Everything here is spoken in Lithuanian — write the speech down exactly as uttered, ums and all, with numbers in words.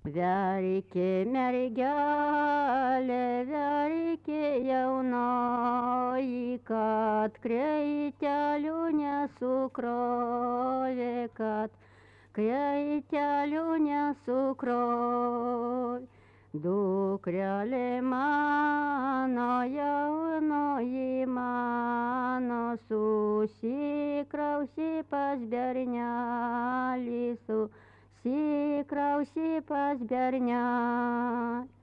Verkė mergelė, verkė jaunoji, kad kreitelių nesukrovė, kad kreitelių nesukrovė. Dukrelė mano, jaunoji mano, susikrausi pas bernelį, susikrausi pas bernelį.